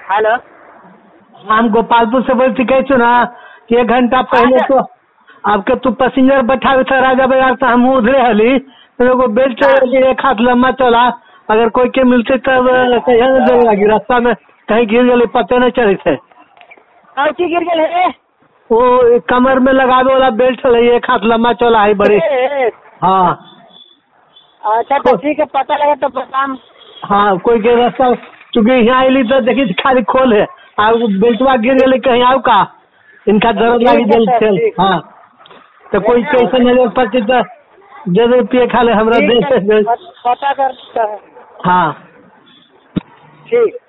Hello, हम गोपालपुर से बोलती कैसे ना कि 1 घंटा पहले तो आपके तू पैसेंजर बैठा था राजा बाजार से हम उधरे हली तो बेल्ट एक हाथ लम्बा चला अगर कोई के मिलते तब कहीं लगी रास्ता में कहीं गिर गए पते नहीं चले थे। गिर गए वो कमर में लगावे वाला बेल्ट है एक हाथ लम्बा चला है बड़े। हाँ अच्छा तो ठीक है, पता लगा तो बताम। हाँ कोई के रास्ता चूंकि यहाँ आईली तो देखी खाली खोल है और बेल्टवा गिर गए कहीं आओ का इनका दर्द लगी दिल। हाँ तो कोई कैसे नजर पड़ती तो दे पिए खा ले हमरा दे पता कर। हाँ ठीक।